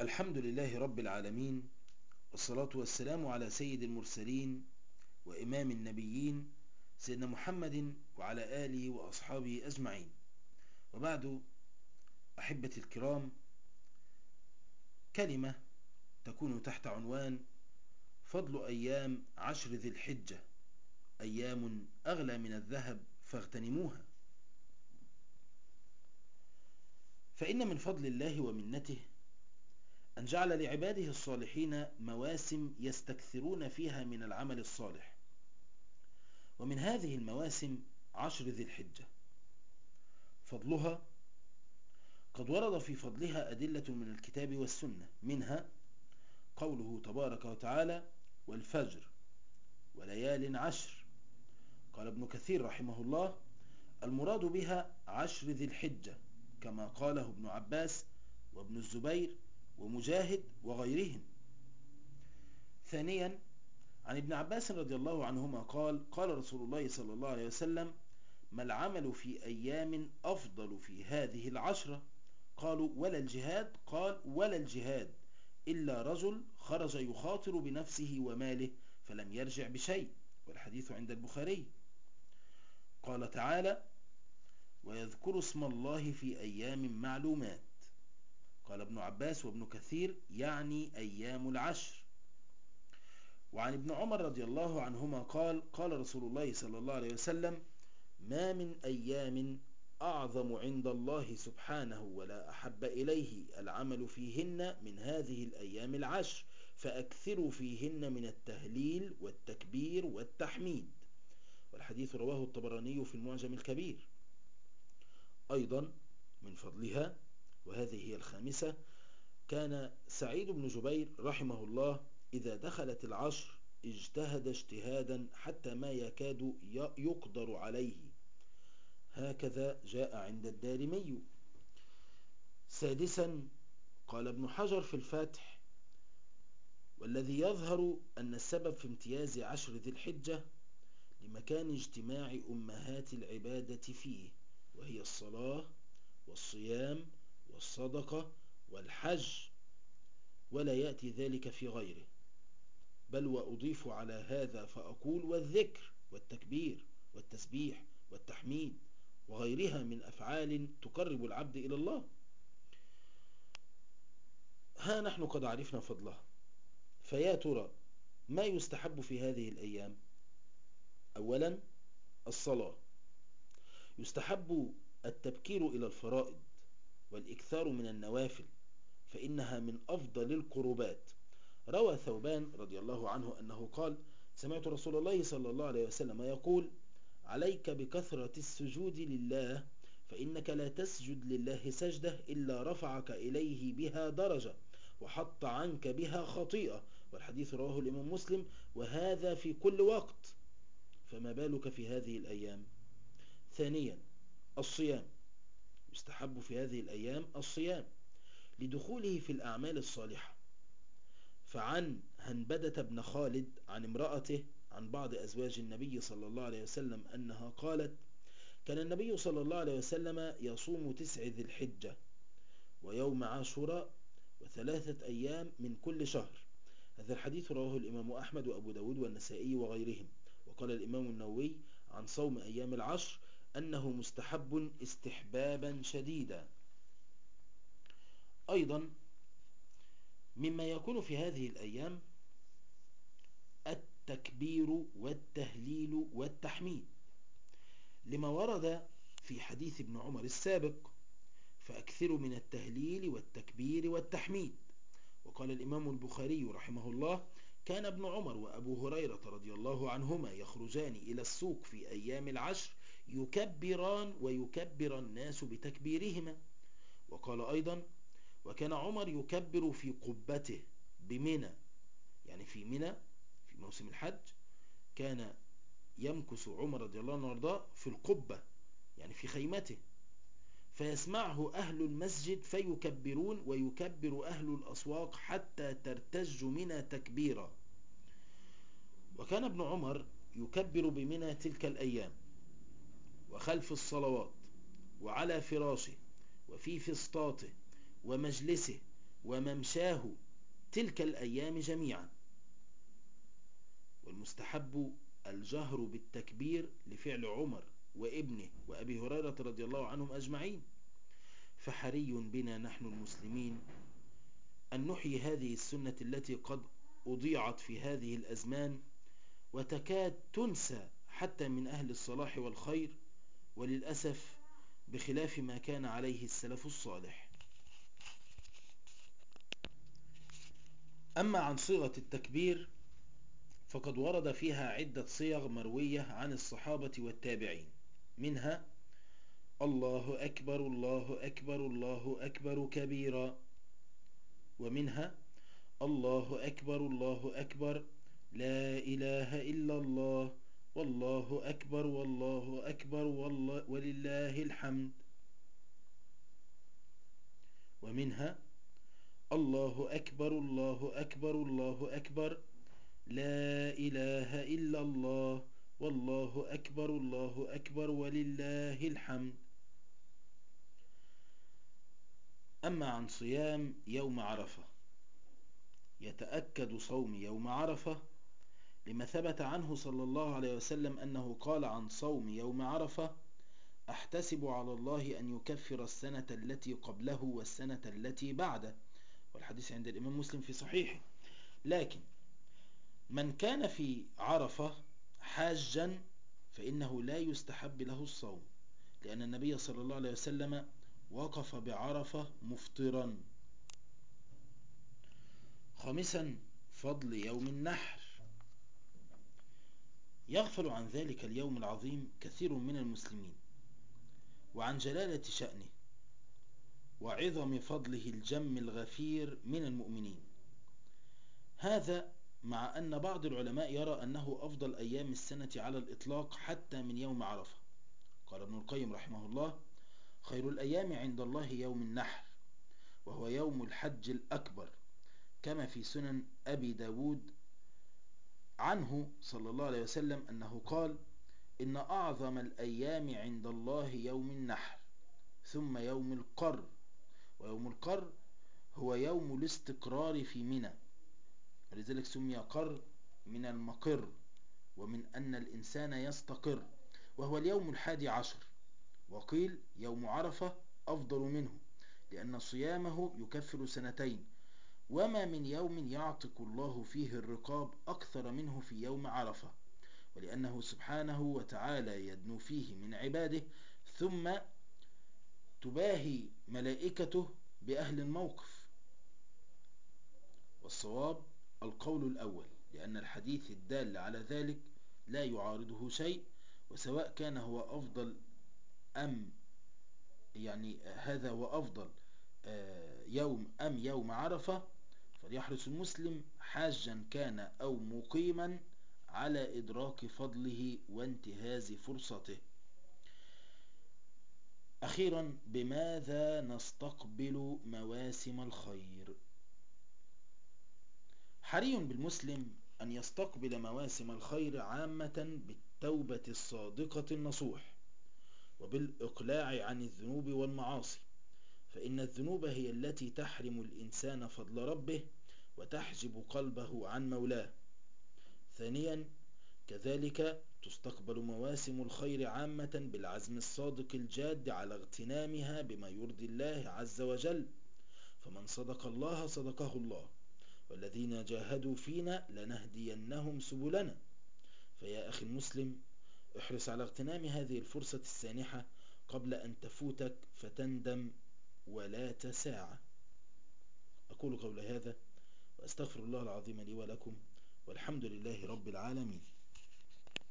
الحمد لله رب العالمين، والصلاة والسلام على سيد المرسلين وإمام النبيين سيدنا محمد وعلى آله وأصحابه أجمعين. وبعد، أحبتي الكرام، كلمة تكون تحت عنوان فضل أيام عشر ذي الحجة، أيام أغلى من الذهب فاغتنموها. فإن من فضل الله ومنته أن جعل لعباده الصالحين مواسم يستكثرون فيها من العمل الصالح، ومن هذه المواسم عشر ذي الحجة. فضلها قد ورد في فضلها أدلة من الكتاب والسنة، منها قوله تبارك وتعالى: والفجر وليال عشر. قال ابن كثير رحمه الله: المراد بها عشر ذي الحجة، كما قاله ابن عباس وابن الزبير ومجاهد وغيرهم. ثانيا، عن ابن عباس رضي الله عنهما قال: قال رسول الله صلى الله عليه وسلم: ما العمل في أيام أفضل في هذه العشرة؟ قالوا: ولا الجهاد؟ قال: ولا الجهاد إلا رجل خرج يخاطر بنفسه وماله فلم يرجع بشيء، والحديث عند البخاري. قال تعالى: ويذكر اسم الله في أيام معلومات. قال ابن عباس وابن كثير: يعني أيام العشر. وعن ابن عمر رضي الله عنهما قال: قال رسول الله صلى الله عليه وسلم: ما من أيام أعظم عند الله سبحانه ولا أحب إليه العمل فيهن من هذه الأيام العشر، فأكثروا فيهن من التهليل والتكبير والتحميد، والحديث رواه الطبراني في المعجم الكبير. أيضا من فضلها، وهذه هي الخامسة، كان سعيد بن جبير رحمه الله إذا دخلت العشر اجتهد اجتهادا حتى ما يكاد يقدر عليه، هكذا جاء عند الدارمي. سادسا، قال ابن حجر في الفتح: والذي يظهر أن السبب في امتياز عشر ذي الحجة لمكان اجتماع أمهات العبادة فيه، وهي الصلاة والصيام والصدقة والحج، ولا يأتي ذلك في غيره. بل وأضيف على هذا فأقول: والذكر والتكبير والتسبيح والتحميد وغيرها من أفعال تقرب العبد إلى الله. ها نحن قد عرفنا فضلها، فيا ترى ما يستحب في هذه الأيام؟ أولا، الصلاة. يستحب التبكير إلى الفرائض والإكثار من النوافل، فإنها من أفضل القربات. روى ثوبان رضي الله عنه أنه قال: سمعت رسول الله صلى الله عليه وسلم يقول: عليك بكثرة السجود لله، فإنك لا تسجد لله سجدة إلا رفعك إليه بها درجة وحط عنك بها خطيئة، والحديث رواه الإمام مسلم، وهذا في كل وقت، فما بالك في هذه الأيام؟ ثانيا، الصيام. يستحب في هذه الأيام الصيام لدخوله في الأعمال الصالحة. فعن هنبدة بن خالد عن امرأته عن بعض أزواج النبي صلى الله عليه وسلم أنها قالت: كان النبي صلى الله عليه وسلم يصوم 9 ذي الحجة ويوم عاشوراء وثلاثة أيام من كل شهر. هذا الحديث رواه الإمام أحمد وأبو داود والنسائي وغيرهم. وقال الإمام النووي عن صوم أيام العشر أنه مستحب استحبابا شديدا. أيضا مما يكون في هذه الأيام التكبير والتهليل والتحميد، لما ورد في حديث ابن عمر السابق: فأكثروا من التهليل والتكبير والتحميد. وقال الإمام البخاري رحمه الله: كان ابن عمر وأبو هريرة رضي الله عنهما يخرجان إلى السوق في أيام العشر يكبران ويكبر الناس بتكبيرهما. وقال أيضا: وكان عمر يكبر في قبته بمنى، يعني في منى في موسم الحج كان يمكث عمر رضي الله عنه وارضاه في القبة، يعني في خيمته، فيسمعه أهل المسجد فيكبرون ويكبر أهل الأسواق حتى ترتج منى تكبيرا. وكان ابن عمر يكبر بمنى تلك الأيام وخلف الصلوات وعلى فراشه وفي فسطاته ومجلسه وممشاه تلك الأيام جميعا. والمستحب الجهر بالتكبير لفعل عمر وابنه وأبي هريرة رضي الله عنهم أجمعين. فحري بنا نحن المسلمين أن نحيي هذه السنة التي قد أضيعت في هذه الأزمان وتكاد تنسى حتى من أهل الصلاح والخير، وللأسف بخلاف ما كان عليه السلف الصالح. أما عن صيغة التكبير فقد ورد فيها عدة صيغ مروية عن الصحابة والتابعين، منها الله أكبر الله أكبر الله أكبر كبيرا، ومنها الله أكبر الله أكبر لا إله إلا الله والله أكبر والله أكبر ولله الحمد، ومنها الله أكبر الله أكبر الله أكبر لا إله إلا الله والله أكبر الله أكبر ولله الحمد. أما عن صيام يوم عرفة، يتأكد صوم يوم عرفة لما ثبت عنه صلى الله عليه وسلم أنه قال عن صوم يوم عرفة: أحتسب على الله أن يكفر السنة التي قبله والسنة التي بعده، والحديث عند الإمام مسلم في صحيحه. لكن من كان في عرفة حاجا فإنه لا يستحب له الصوم، لأن النبي صلى الله عليه وسلم وقف بعرفة مفطرا. خامسا، فضل يوم النحر. يغفل عن ذلك اليوم العظيم كثير من المسلمين، وعن جلالة شأنه وعظم فضله الجم الغفير من المؤمنين. هذا مع أن بعض العلماء يرى أنه أفضل أيام السنة على الإطلاق حتى من يوم عرفة. قال ابن القيم رحمه الله: خير الأيام عند الله يوم النحر، وهو يوم الحج الأكبر، كما في سنن أبي داود عنه صلى الله عليه وسلم أنه قال: إن أعظم الأيام عند الله يوم النحر، ثم يوم القر، ويوم القر هو يوم الاستقرار في منى، ولذلك سمي قر من المقر، ومن أن الإنسان يستقر، وهو اليوم 11. وقيل يوم عرفة أفضل منه، لأن صيامه يكفر سنتين، وما من يوم يعتق الله فيه الرقاب أكثر منه في يوم عرفة، ولأنه سبحانه وتعالى يدنو فيه من عباده، ثم تباهي ملائكته بأهل الموقف. والصواب القول الأول، لأن الحديث الدال على ذلك لا يعارضه شيء، وسواء كان هو أفضل أم هذا هو أفضل يوم أم يوم عرفة، فليحرص المسلم حاجا كان أو مقيما على إدراك فضله وانتهاز فرصته. أخيرا، بماذا نستقبل مواسم الخير؟ حري بالمسلم أن يستقبل مواسم الخير عامة بالتوبة الصادقة النصوح، وبالإقلاع عن الذنوب والمعاصي، فإن الذنوب هي التي تحرم الإنسان فضل ربه وتحجب قلبه عن مولاه. ثانيا، كذلك تستقبل مواسم الخير عامة بالعزم الصادق الجاد على اغتنامها بما يرضي الله عز وجل، فمن صدق الله صدقه الله، والذين جاهدوا فينا لنهدينهم سبلنا. فيا أخي المسلم، احرص على اغتنام هذه الفرصة السانحة قبل أن تفوتك فتندم ولا تساعة. أقول قول هذا وأستغفر الله العظيم لي ولكم، والحمد لله رب العالمين.